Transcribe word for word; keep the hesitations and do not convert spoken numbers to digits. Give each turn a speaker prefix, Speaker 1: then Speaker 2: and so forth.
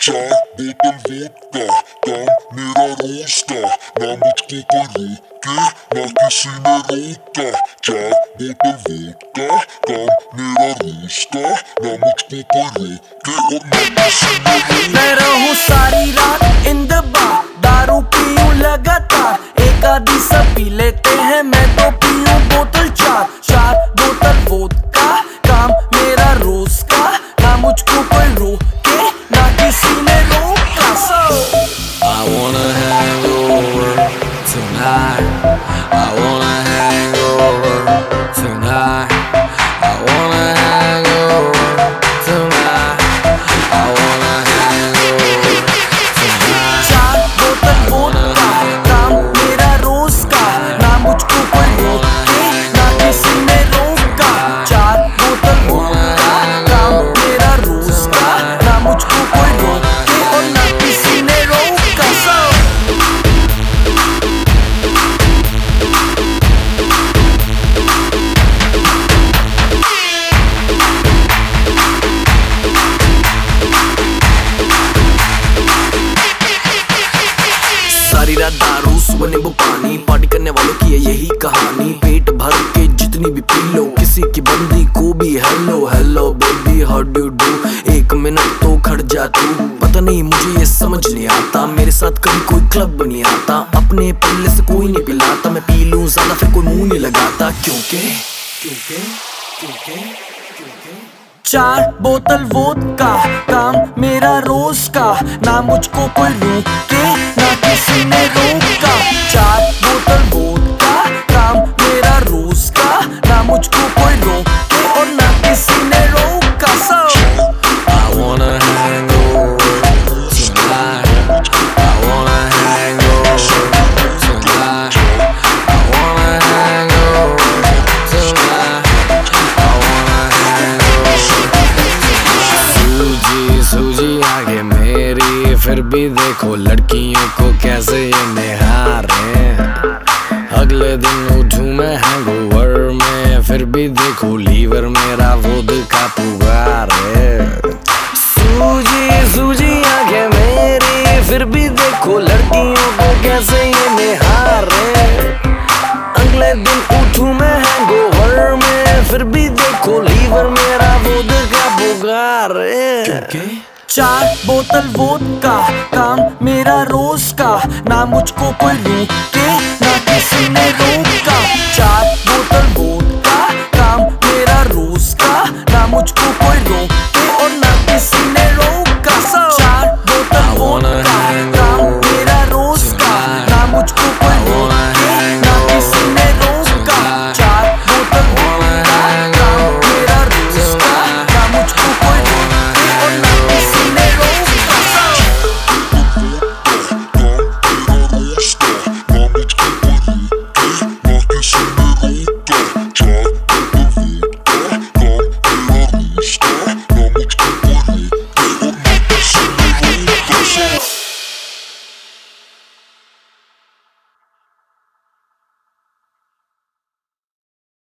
Speaker 1: चार बोतल वोडका, काम मेरा रोज का, ना मुझको कोई रोके ना किसी ने रोका। चार बोतल वोडका, काम मेरा रोज का, ना मुझको कोई रोके और ना किसी ने रोका।
Speaker 2: मैं रहूं सारी रात इन द बार, दारू पीऊं लगातार, एक आधी सब पी लेते हैं, मैं तो पीऊं बोतल चार। चार बोतल वोडका, काम मेरा रोज का, ना मुझको कोई रोके ना किसी ने रोका। So
Speaker 3: I wanna hang over tonight. I wanna hang over tonight. I wanna hang over tonight. I wanna hang over tonight.
Speaker 2: चार बोतल वोडका, काम मेरा रोज का, ना मुझको कोई रोके ना किसी ने रोका। चार बोतल वोडका, काम मेरा रोज का, ना मुझको कोई रोके और ना किसी ने रोका। So सारी रात दारू सुबह नींबू पानी, पार्टी करने वालों की है यही कहानी। पेट भर के जितनी भी पी लो, किसी की बंदी को भी hello hello baby how do do. एक मिनट तो खड़ जा तू, पता नहीं मुझे ये समझ नहीं आता, मेरे साथ कभी कोई क्लब नहीं आता, अपने पल्ले से कोई नहीं पिलाता, मैं पी लूं ज्यादा फिर कोई मुंह नहीं लगाता। क्योंकि क्योंकि क्योंकि क्योंकि चार बोतल वोडका, काम मेरा रोज का, ना मुझको कोई रोके ना किसी ने रोका। चार बोतल वोडका, काम मेरा रोज का, ना मुझको कोई रोके और ना किसी ने रोका। So
Speaker 3: I wanna hang over tonight. I wanna hang over tonight. I wanna hang over tonight. I wanna hang over tonight. सूजी सूजी आगे मेरी, फिर भी देखो लड़कियों को कैसे ये निहारे। अगले दिन उठूं मैं हैंगओवर में, फिर भी देखो लीवर मेरा वोडका पुकार है। सूजी सूजी आंखें मेरी, फिर भी देखो लड़कियों को कैसे ये निहारे। अगले दिन उठूं मैं हैंगओवर में, फिर भी देखो लीवर मेरा वोडका पुकार है।
Speaker 2: चार बोतल वोडका, काम मेरा रोज का, ना मुझको कोई रोके ना किसी ने रोका। चार